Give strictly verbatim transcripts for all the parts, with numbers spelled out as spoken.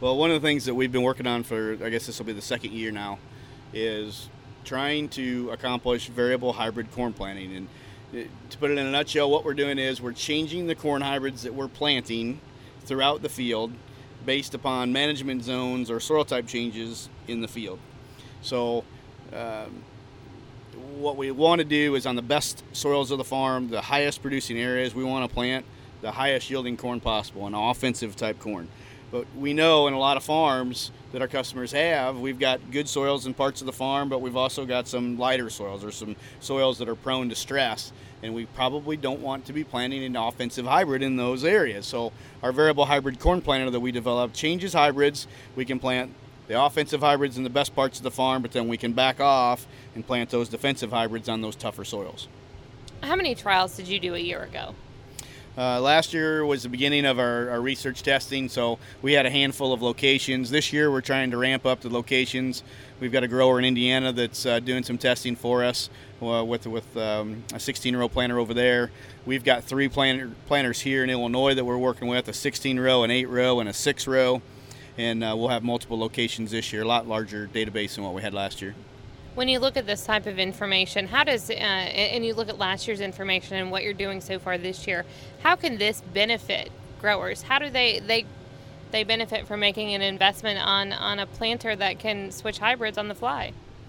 Well, one of the things that we've been working on for, I guess this will be the second year now, is trying to accomplish variable hybrid corn planting. And to put it in a nutshell, what we're doing is we're changing the corn hybrids that we're planting throughout the field based upon management zones or soil type changes in the field. So um, what we want to do is on the best soils of the farm, the highest producing areas, we want to plant the highest yielding corn possible, an offensive type corn. But we know in a lot of farms that our customers have, we've got good soils in parts of the farm, but we've also got some lighter soils or some soils that are prone to stress. And we probably don't want to be planting an offensive hybrid in those areas. So our variable hybrid corn planter that we developed changes hybrids. We can plant the offensive hybrids in the best parts of the farm, but then we can back off and plant those defensive hybrids on those tougher soils. How many trials did you do a year ago? Uh, last year was the beginning of our, our research testing, so we had a handful of locations. This year we're trying to ramp up the locations. We've got a grower in Indiana that's uh, doing some testing for us uh, with with um, a sixteen-row planter over there. We've got three planter, planters here in Illinois that we're working with, a sixteen-row, an eight-row, and a six-row. And uh, we'll have multiple locations this year, a lot larger database than what we had last year. When you look at this type of information, how does, uh, and you look at last year's information and what you're doing so far this year, how can this benefit growers? How do they they they benefit from making an investment on, on a planter that can switch hybrids on the fly?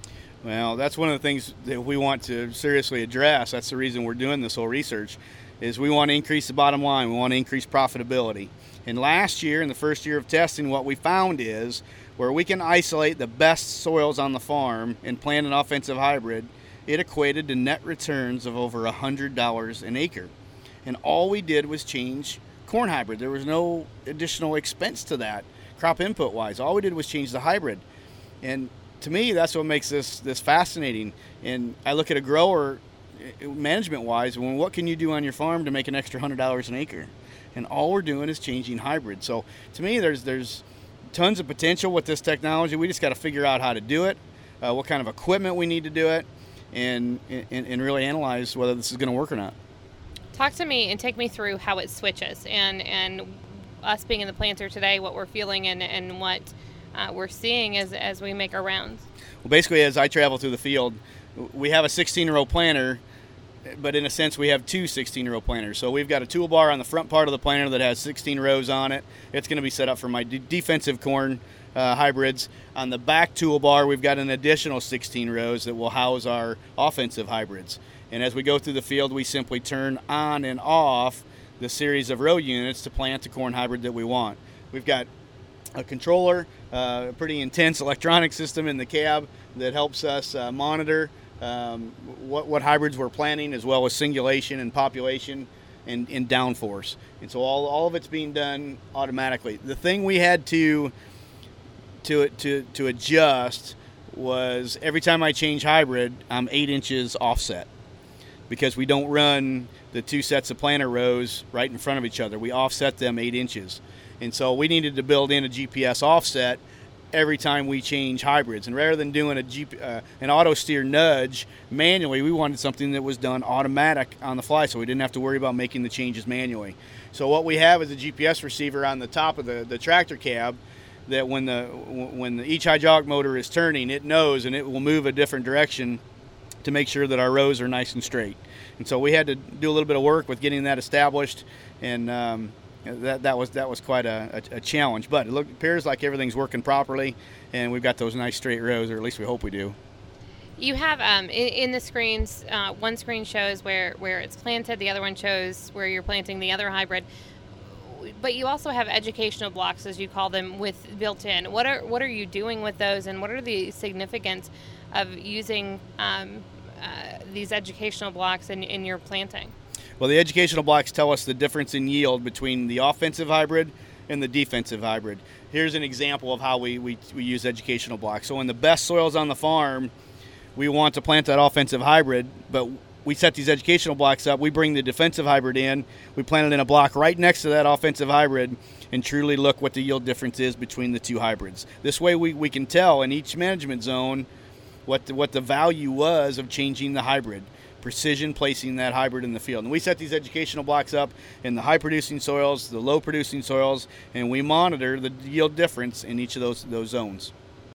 Well, that's one of the things that we want to seriously address. That's the reason we're doing this whole research, is we want to increase the bottom line. We want to increase profitability. And last year, in the first year of testing, what we found is where we can isolate the best soils on the farm and plant an offensive hybrid, it equated to net returns of over one hundred dollars an acre. And all we did was change corn hybrid. There was no additional expense to that, crop input wise. All we did was change the hybrid. And to me, that's what makes this this fascinating. And I look at a grower management wise, well, what can you do on your farm to make an extra one hundred dollars an acre? And all we're doing is changing hybrid. So to me, there's there's tons of potential with this technology. We just got to figure out how to do it, uh, what kind of equipment we need to do it, and, and, and really analyze whether this is going to work or not. Talk to me and take me through how it switches, and, and us being in the planter today, what we're feeling and, and what uh, we're seeing as, as we make our rounds. Well, basically, as I travel through the field, we have a sixteen-row planter, but in a sense we have two sixteen-row planters. So we've got a toolbar on the front part of the planter that has sixteen rows on it. It's going to be set up for my d- defensive corn uh, hybrids. On the back toolbar, we've got an additional sixteen rows that will house our offensive hybrids. And as we go through the field, we simply turn on and off the series of row units to plant the corn hybrid that we want. We've got a controller, uh, a pretty intense electronic system in the cab that helps us uh, monitor Um, what, what hybrids we're planting, as well as singulation and population and, and downforce. And so all, all of it's being done automatically. The thing we had to to to to adjust was every time I change hybrid, I'm eight inches offset, because we don't run the two sets of planter rows right in front of each other. We offset them eight inches. And so we needed to build in a G P S offset every time we change hybrids. And rather than doing a G P, uh, an auto steer nudge manually, we wanted something that was done automatic on the fly, so we didn't have to worry about making the changes manually. So what we have is a G P S receiver on the top of the, the tractor cab that when the when the each hydraulic motor is turning, it knows, and it will move a different direction to make sure that our rows are nice and straight. And so we had to do a little bit of work with getting that established, and um, That that was that was quite a, a, a challenge, but it look, appears like everything's working properly, and we've got those nice straight rows, or at least we hope we do. You have um, in, in the screens, uh, one screen shows where, where it's planted, the other one shows where you're planting the other hybrid, but you also have educational blocks, as you call them, with built in. What are what are you doing with those, and what are the significance of using um, uh, these educational blocks in, in your planting? Well, the educational blocks tell us the difference in yield between the offensive hybrid and the defensive hybrid. Here's an example of how we, we, we use educational blocks. So in the best soils on the farm, we want to plant that offensive hybrid, but we set these educational blocks up. We bring the defensive hybrid in. We plant it in a block right next to that offensive hybrid and truly look what the yield difference is between the two hybrids. This way we, we can tell in each management zone what the, what the value was of changing the hybrid. precision placing that hybrid in the field. And we set these educational blocks up in the high producing soils, the low producing soils, and we monitor the yield difference in each of those those zones.